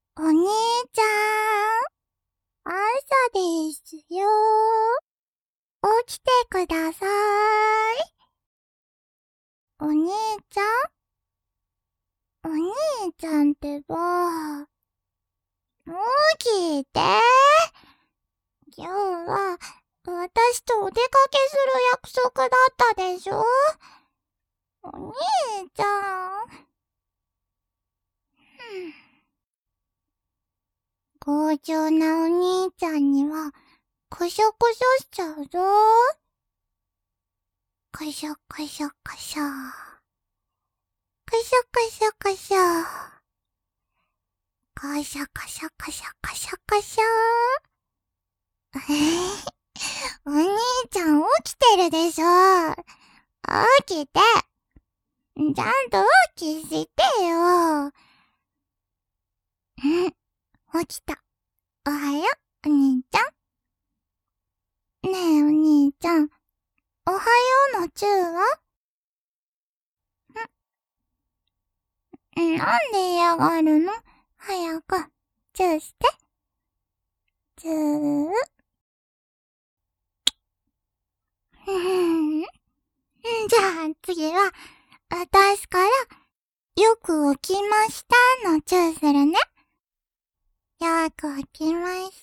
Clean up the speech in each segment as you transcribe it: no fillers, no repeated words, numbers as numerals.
お兄ちゃん、朝ですよ。起きてください。お兄ちゃんお兄ちゃんってば、起きて。今日は、私とお出かけする約束だったでしょ。お兄ちゃん。強情なお兄ちゃんには、こしょこしょしちゃうぞ。こしょこしょこしょ。こしょこしょこしょ。こしょこしょこしょこしょこしょ。お兄ちゃん起きてるでしょ。起きて。ちゃんと起きしてよ。起きた。おはよう、お兄ちゃん。ねえ、お兄ちゃん。おはようのチューは？なんで嫌がるの？早く、チューして。チュー。じゃあ次は、私から、よく起きましたのチューするね。よく起きました。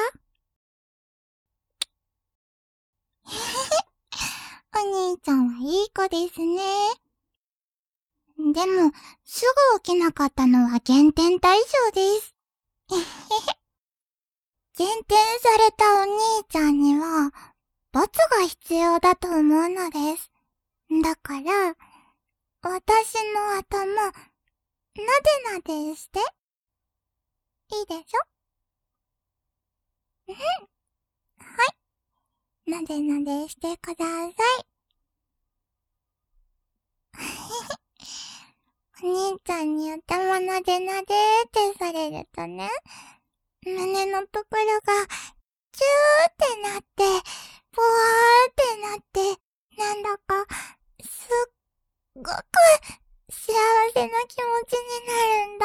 お兄ちゃんはいい子ですね。でも、すぐ起きなかったのは減点対象です。減点されたお兄ちゃんには、罰が必要だと思うのです。だから、私の頭、なでなでして。いいでしょ？はい。なでなでしてください。お兄ちゃんに頭なでなでってされるとね、胸のところが、キューってなって、ぽわーってなって、なんだか、すっごく幸せな気持ちになるんだ。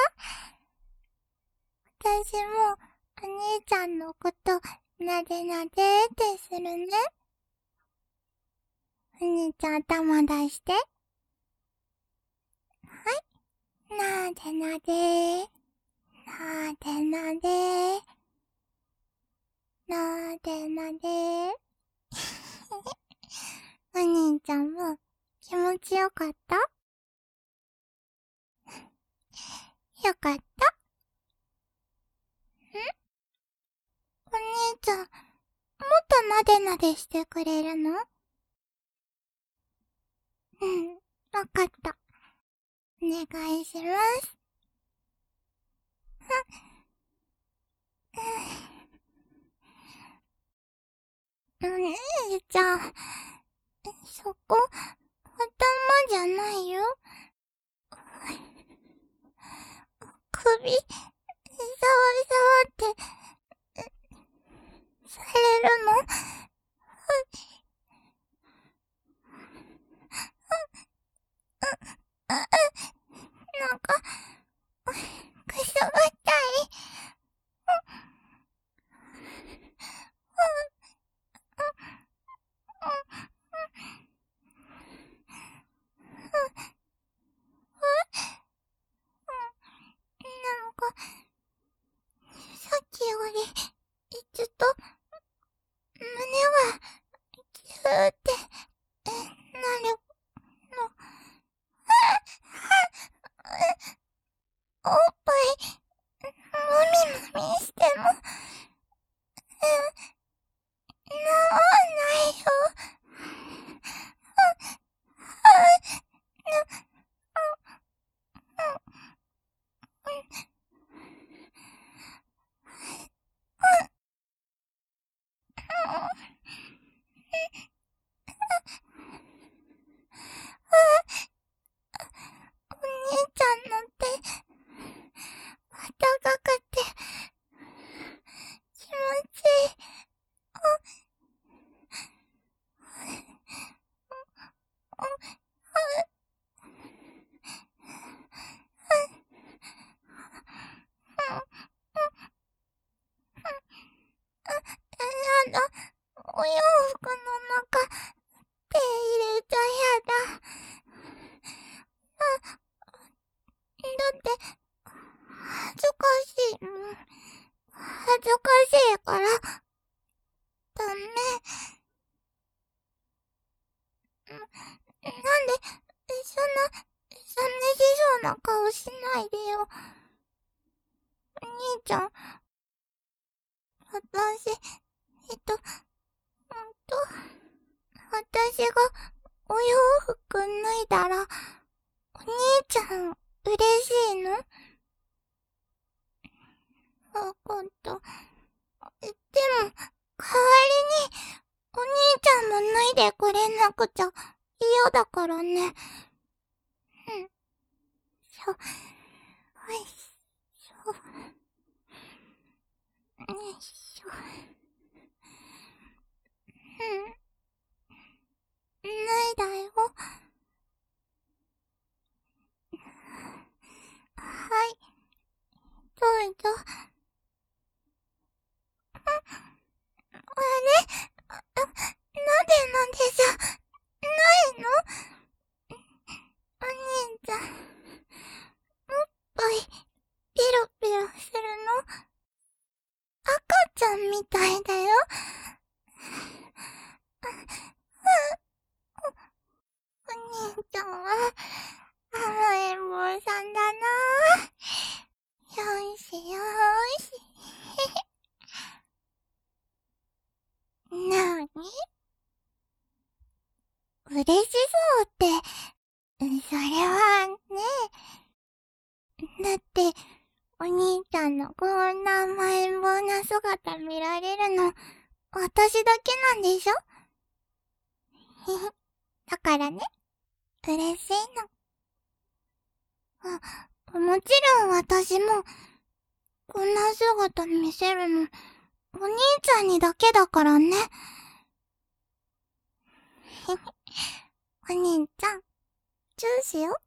私も、お兄ちゃんのこと、なでなでってするね。お兄ちゃん頭出して。はい。なでなで。なでなで。なでなで。お兄ちゃんも気持ちよかった？よかった？お兄ちゃん、もっとなでなでしてくれるの？わかった。お願いします。お兄ちゃん、そこ、頭じゃないよ。首、触って、されるの？なんか、くすぐったい。なんか、さっきより、ずっと、胸が、キューって、なるの。おっぱい、もみもみしても、治んないよ。お兄ちゃんの手、暖かくて、 恥ずかしい。恥ずかしいから、ダメ。なんで、そんな、寂しそうな顔しないでよ。お兄ちゃん、私、私がお洋服脱いだら、お兄ちゃん、嬉しいの？わかった。でも、代わりに、お兄ちゃんも脱いでくれなくちゃ嫌だからね。うん。よいしょ。よいしょ。脱いだよ。はい。どうぞ。あれ？なんでなんでしょ？ないの？お兄ちゃん、おっぱい、ピロピロするの？赤ちゃんみたいだよ。お兄ちゃんは、甘えん坊さんだな。よしよーし。なーに？嬉しそうって、それはね。だって、お兄ちゃんのこんな甘えん坊な姿見られるの、私だけなんでしょ？だからね、嬉しいの。もちろん私も、こんな姿見せるの、お兄ちゃんにだけだからね。お兄ちゃん、チューしよ。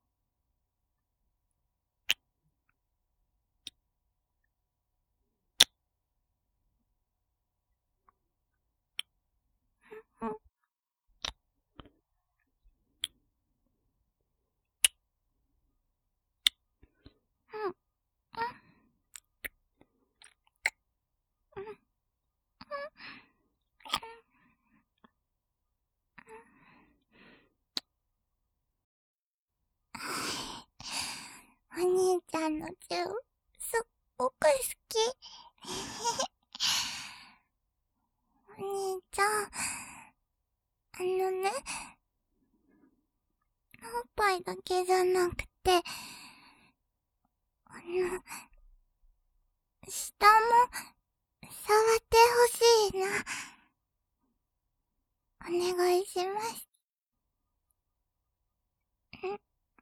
うん。うん。うん。お兄ちゃんのチュー、すっごく好き。お兄ちゃん、ね、おっぱいだけじゃなくて、下も、触ってほしいな。お願いします。ん？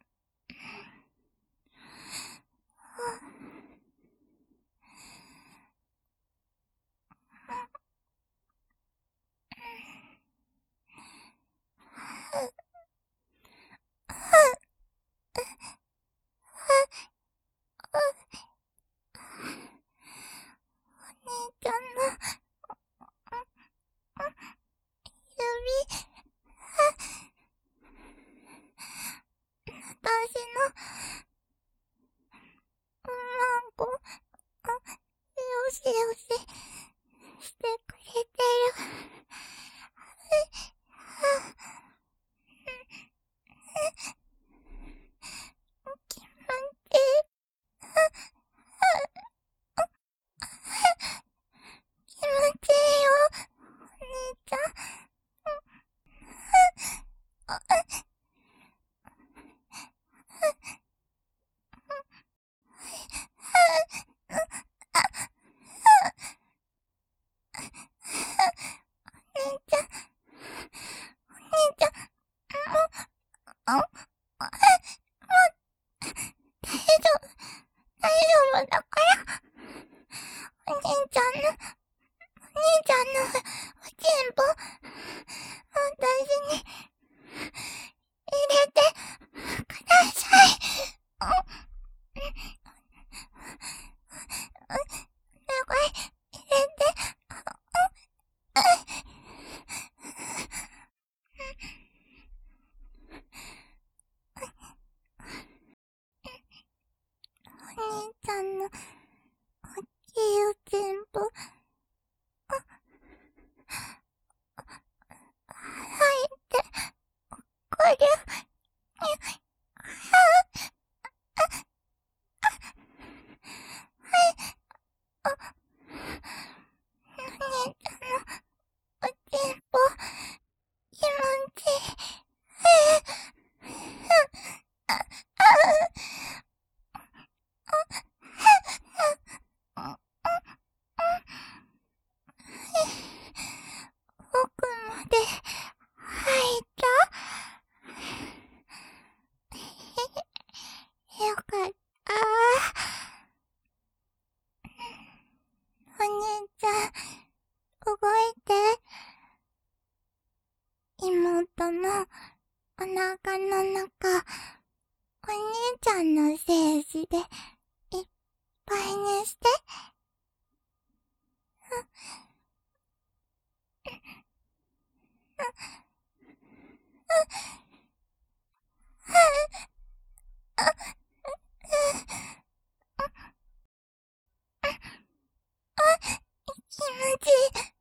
お兄ちゃんの、指、私の、マンコ、よしよし、してくれてる。気持ちいい。気持ちいいよ、お兄ちゃん。お兄ちゃん、お兄ちゃん、もう、大丈夫、大丈夫だから。お兄ちゃんの、お兄ちゃんの、おちんぽ、私に、入れて、ください。お願い、入れて。お兄ちゃんの、 大きいよ、全部。入ってくる。お姉ちゃんのおちんぽ、気持ちいい。奥まで入った？よかった。お姉ちゃん、動いて。妹のお腹の中、お兄ちゃんの精子でいっぱいにして。気持ちいい。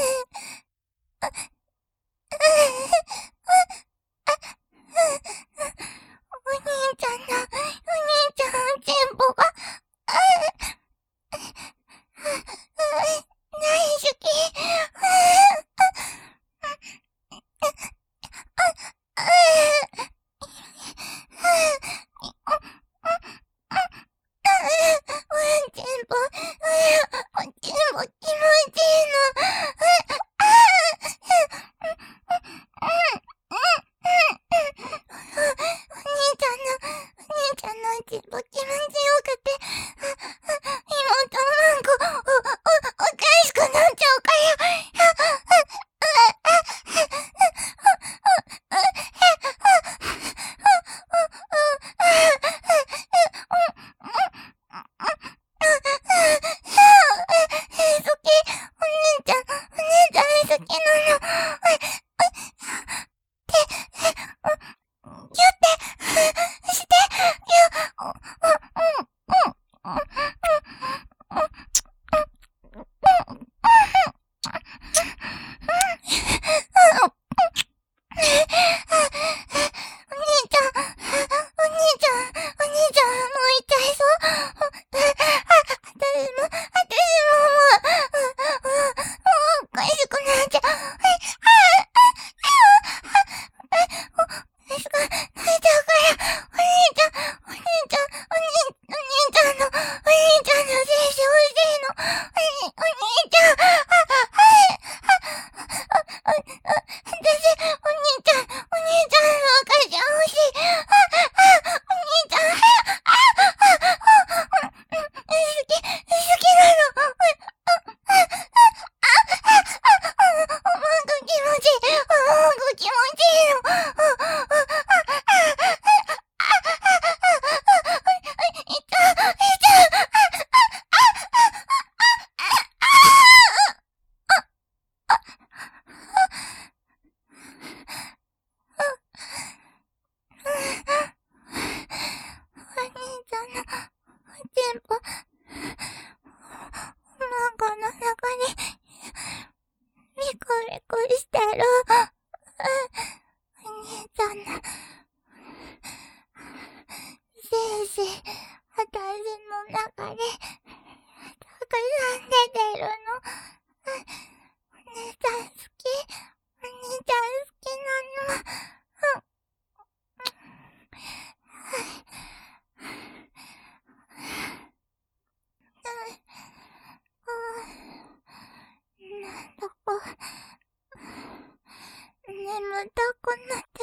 お兄ちゃんのチンポが、大好き。チンポ、チンポ気持ちいいの。お兄ちゃんのチンポ気持ちよくて、妹のなんか、おかしくなっちゃうから。好きなの。ギュってして、お兄ちゃん、もう行っちゃいそう。私もおかしくなっちゃう。泣いちゃうから、お兄ちゃんの精子欲しいの。お兄ちゃん、お兄ちゃんの赤ちゃん欲しい。お兄ちゃん、好きなの。気持ちいいお兄ちゃんのおちんぽ、お腹の中にビクビクしてる。お兄ちゃんの精子、私の中でたくさん出てるの。お姉ちゃん好き。お兄ちゃん好きなの。なんだか眠たくなっ